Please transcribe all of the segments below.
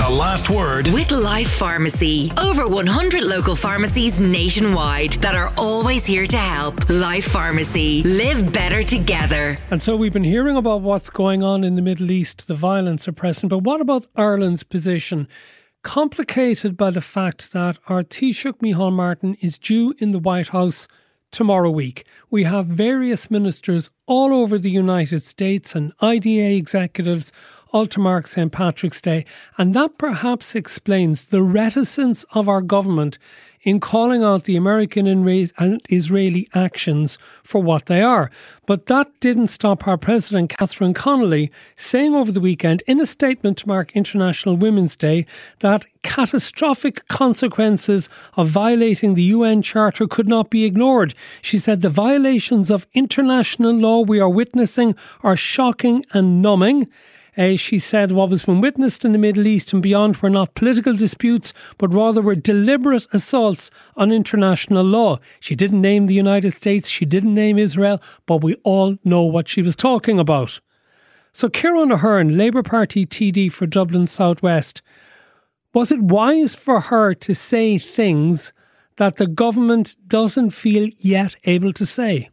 The Last Word with Life Pharmacy. Over 100 local pharmacies nationwide that are always here to help. Life Pharmacy. Live better together. And so we've been hearing about what's going on in the Middle East, the violence at present, but what about Ireland's position? Complicated by the fact that our Taoiseach Micheál Martin is due in the White House tomorrow week. We have various ministers all over the United States and IDA executives all to mark St. Patrick's Day, and that perhaps explains the reticence of our government in calling out the American and Israeli actions for what they are. But that didn't stop our President, Catherine Connolly, saying over the weekend in a statement to mark International Women's Day that catastrophic consequences of violating the UN Charter could not be ignored. She said the violations of international law we are witnessing are shocking and numbing. She said what was been witnessed in the Middle East and beyond were not political disputes, but rather were deliberate assaults on international law. She didn't name the United States, she didn't name Israel, but we all know what she was talking about. So Ciarán Aherne, Labour Party TD for Dublin South West, was it wise for her to say things that the government doesn't feel yet able to say?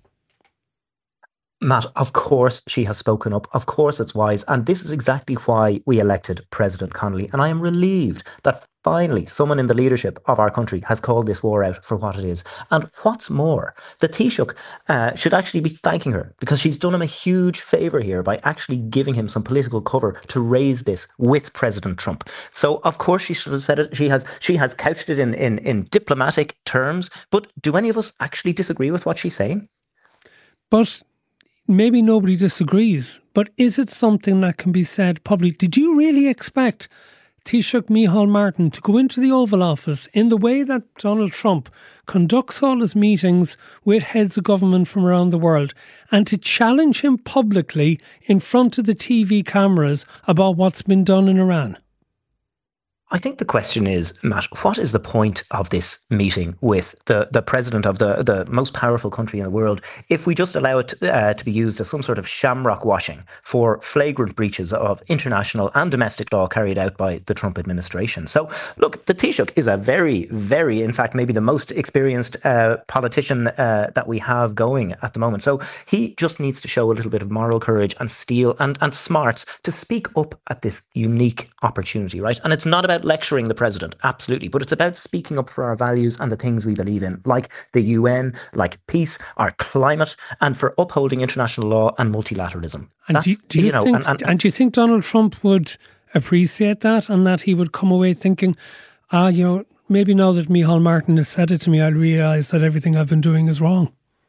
Matt, of course she has spoken up. Of course it's wise. And this is exactly why we elected President Connolly. And I am relieved that finally someone in the leadership of our country has called this war out for what it is. And what's more, the Taoiseach should actually be thanking her because she's done him a huge favour here by actually giving him some political cover to raise this with President Trump. So of course she should have said it. She has couched it in diplomatic terms. But do any of us actually disagree with what she's saying? But maybe nobody disagrees, but is it something that can be said publicly? Did you really expect Taoiseach Micheál Martin to go into the Oval Office in the way that Donald Trump conducts all his meetings with heads of government from around the world and to challenge him publicly in front of the TV cameras about what's been done in Iran? I think the question is, Matt, what is the point of this meeting with the president of the most powerful country in the world if we just allow it to be used as some sort of shamrock washing for flagrant breaches of international and domestic law carried out by the Trump administration? So, look, the Taoiseach is a very, very, in fact, maybe the most experienced politician that we have going at the moment. So he just needs to show a little bit of moral courage and steel and smarts to speak up at this unique opportunity, right? And it's not about lecturing the president, absolutely, but it's about speaking up for our values and the things we believe in, like the UN, like peace, our climate, and for upholding international law and multilateralism. And do you think Donald Trump would appreciate that and that he would come away thinking, maybe now that Micheál Martin has said it to me, I'll realise that everything I've been doing is wrong?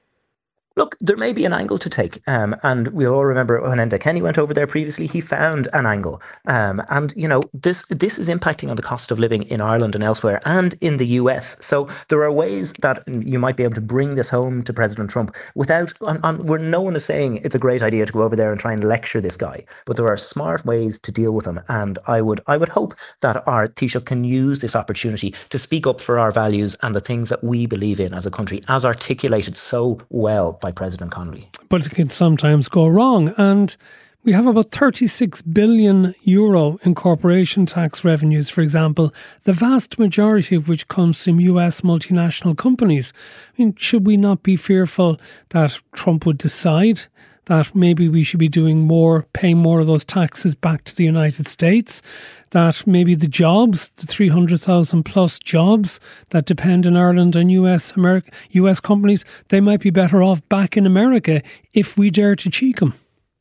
Look, there may be an angle to take, and we all remember when Enda Kenny went over there previously, he found an angle. And, this is impacting on the cost of living in Ireland and elsewhere and in the US. So there are ways that you might be able to bring this home to President Trump without, where no one is saying it's a great idea to go over there and try and lecture this guy. But there are smart ways to deal with him. And I would hope that our Taoiseach can use this opportunity to speak up for our values and the things that we believe in as a country, as articulated so well by President Connolly. But it can sometimes go wrong, and we have about 36 billion euro in corporation tax revenues, for example, the vast majority of which comes from US multinational companies. I mean, should we not be fearful that Trump would decide that maybe we should be doing more, paying more of those taxes back to the United States, that maybe the jobs, the 300,000 plus jobs that depend in Ireland on US companies, they might be better off back in America if we dare to cheek them?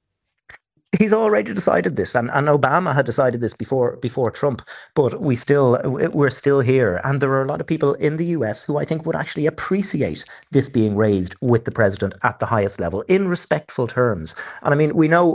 He's already decided this, and Obama had decided this before Trump, but we're still here, and there are a lot of people in the US who I think would actually appreciate this being raised with the president at the highest level in respectful terms. And I mean, we know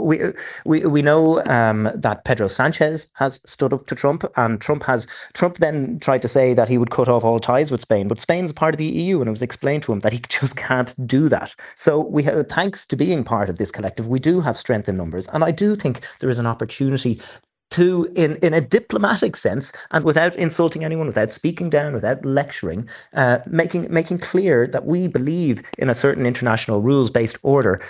that Pedro Sanchez has stood up to Trump, and Trump then tried to say that he would cut off all ties with Spain, but Spain's part of the EU, and it was explained to him that he just can't do that. So we have, thanks to being part of this collective, we do have strength in numbers, and I do think there is an opportunity to, in a diplomatic sense, and without insulting anyone, without speaking down, without lecturing, making clear that we believe in a certain international rules-based order,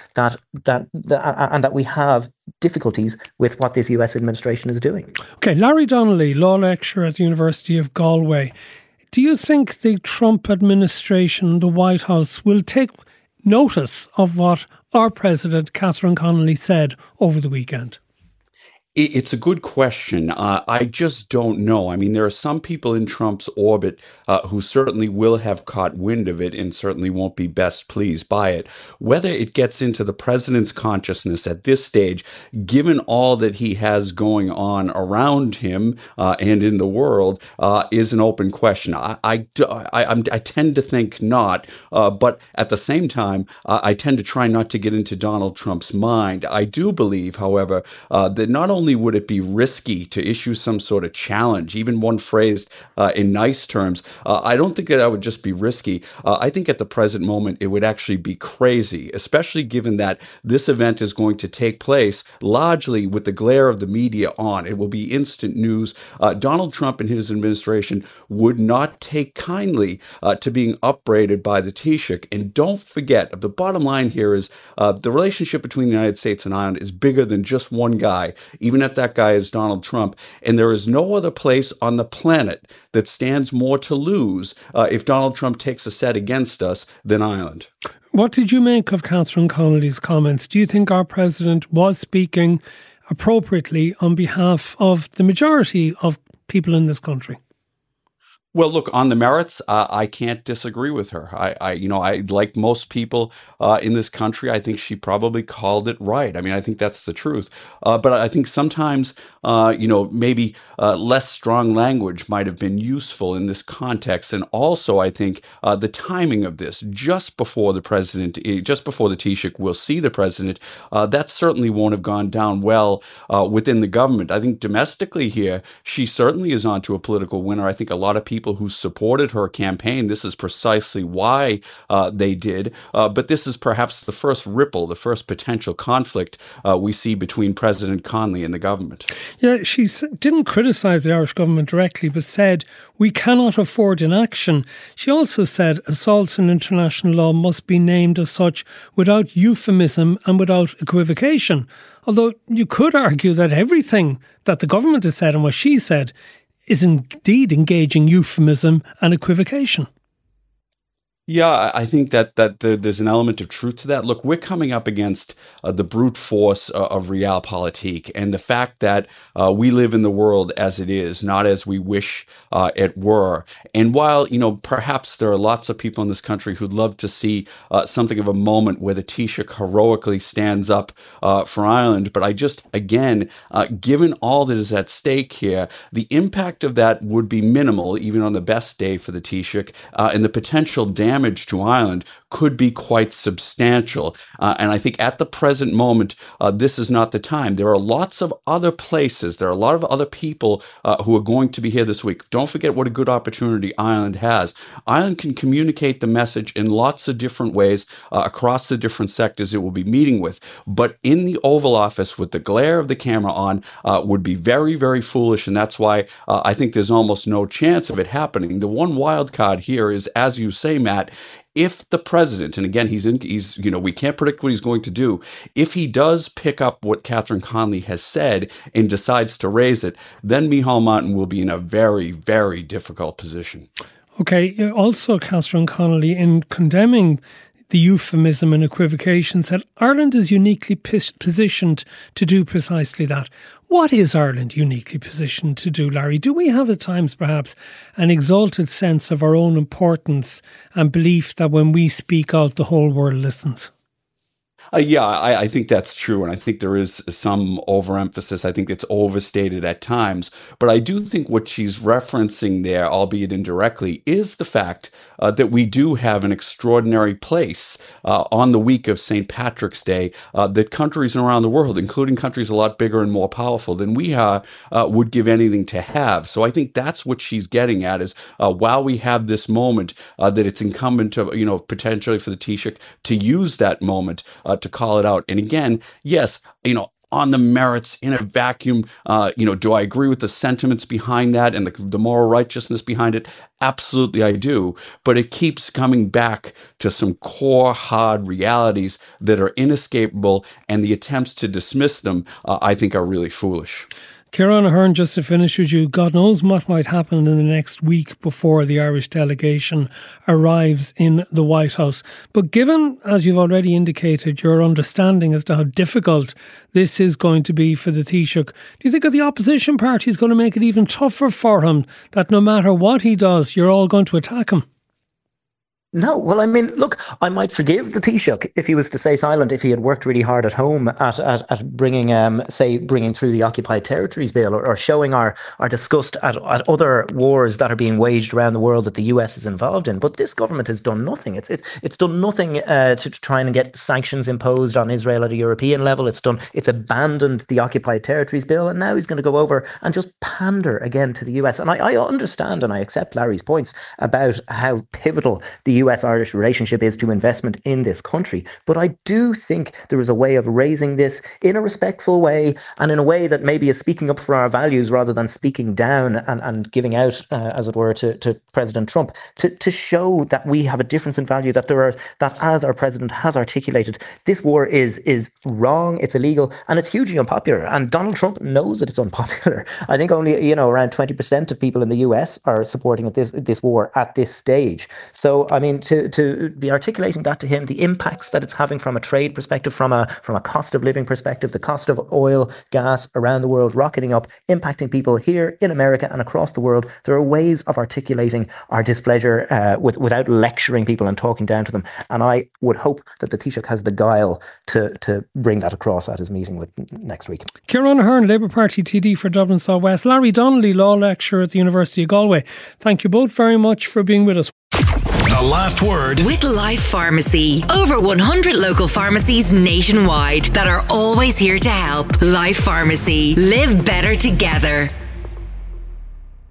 and that we have difficulties with what this US administration is doing. Okay, Larry Donnelly, law lecturer at the University of Galway. Do you think the Trump administration, the White House, will take notice of what our President, Catherine Connolly, said over the weekend? It's a good question. I just don't know. I mean, there are some people in Trump's orbit who certainly will have caught wind of it and certainly won't be best pleased by it. Whether it gets into the president's consciousness at this stage, given all that he has going on around him and in the world, is an open question. I tend to think not, but at the same time, I tend to try not to get into Donald Trump's mind. I do believe, however, that not only would it be risky to issue some sort of challenge, even one phrased in nice terms, I don't think that would just be risky. I think at the present moment, it would actually be crazy, especially given that this event is going to take place largely with the glare of the media on. It will be instant news. Donald Trump and his administration would not take kindly to being upbraided by the Taoiseach. And don't forget, the bottom line here is the relationship between the United States and Ireland is bigger than just one guy, even if that guy is Donald Trump. And there is no other place on the planet that stands more to lose if Donald Trump takes a set against us than Ireland. What did you make of Catherine Connolly's comments? Do you think our president was speaking appropriately on behalf of the majority of people in this country? Well, look, on the merits, I can't disagree with her. I like most people in this country, I think she probably called it right. I mean, I think that's the truth. But I think sometimes, maybe less strong language might have been useful in this context. And also, I think the timing of this, just before the Taoiseach will see the president, that certainly won't have gone down well within the government. I think domestically here, she certainly is onto a political winner. I think a lot of people who supported her campaign, this is precisely why they did. But this is perhaps the first ripple, the first potential conflict we see between President Connolly and the government. Yeah, she didn't criticise the Irish government directly, but said, we cannot afford inaction. She also said assaults in international law must be named as such without euphemism and without equivocation. Although you could argue that everything that the government has said and what she said is indeed engaging euphemism and equivocation. Yeah, I think that there's an element of truth to that. Look, we're coming up against the brute force of realpolitik and the fact that we live in the world as it is, not as we wish it were. And while, perhaps there are lots of people in this country who'd love to see something of a moment where the Taoiseach heroically stands up for Ireland, but I just, again, given all that is at stake here, the impact of that would be minimal, even on the best day for the Taoiseach, and the potential damage to Ireland could be quite substantial. And I think at the present moment, this is not the time. There are lots of other places. There are a lot of other people who are going to be here this week. Don't forget what a good opportunity Ireland has. Ireland can communicate the message in lots of different ways across the different sectors it will be meeting with. But in the Oval Office, with the glare of the camera on, would be very, very foolish. And that's why I think there's almost no chance of it happening. The one wild card here is, as you say, Matt, if the president, and again, we can't predict what he's going to do. If he does pick up what Catherine Connolly has said and decides to raise it, then Micheál Martin will be in a very, very difficult position. Okay. Also, Catherine Connolly, in condemning the euphemism and equivocation, said Ireland is uniquely positioned to do precisely that. What is Ireland uniquely positioned to do, Larry? Do we have at times perhaps an exalted sense of our own importance and belief that when we speak out, the whole world listens? I think that's true. And I think there is some overemphasis. I think it's overstated at times. But I do think what she's referencing there, albeit indirectly, is the fact that we do have an extraordinary place on the week of St. Patrick's Day that countries around the world, including countries a lot bigger and more powerful than we are, would give anything to have. So I think that's what she's getting at is while we have this moment that it's incumbent to, potentially for the Taoiseach to use that moment to call it out. And again, yes, on the merits in a vacuum. Do I agree with the sentiments behind that and the moral righteousness behind it? Absolutely, I do. But it keeps coming back to some core hard realities that are inescapable, and the attempts to dismiss them, I think, are really foolish. Ciarán Aherne, just to finish with you, God knows what might happen in the next week before the Irish delegation arrives in the White House. But given, as you've already indicated, your understanding as to how difficult this is going to be for the Taoiseach, do you think that the opposition party is going to make it even tougher for him, that no matter what he does, you're all going to attack him? No, well, I mean, look, I might forgive the Taoiseach if he was to stay silent, if he had worked really hard at home at bringing through the Occupied Territories Bill, or showing our disgust at other wars that are being waged around the world that the US is involved in. But this government has done nothing. It's done nothing to try and get sanctions imposed on Israel at a European level. It's abandoned the Occupied Territories Bill, and now he's going to go over and just pander again to the US. And I understand and I accept Larry's points about how pivotal the US-Irish relationship is to investment in this country. But I do think there is a way of raising this in a respectful way, and in a way that maybe is speaking up for our values rather than speaking down and giving out, as it were, to President Trump, to show that we have a difference in value, that as our president has articulated, this war is wrong, it's illegal, and it's hugely unpopular. And Donald Trump knows that it's unpopular. I think only around 20% of people in the US are supporting this war at this stage. So I mean, to be articulating that to him, the impacts that it's having from a trade perspective, from a cost of living perspective, the cost of oil, gas around the world rocketing up, impacting people here in America and across the world. There are ways of articulating our displeasure without lecturing people and talking down to them. And I would hope that the Taoiseach has the guile to bring that across at his meeting next week. Ciarán Aherne, Labour Party TD for Dublin South West. Larry Donnelly, Law Lecturer at the University of Galway. Thank you both very much for being with us. The last word with Life Pharmacy. Over 100 local pharmacies nationwide that are always here to help. Life Pharmacy. Live better together.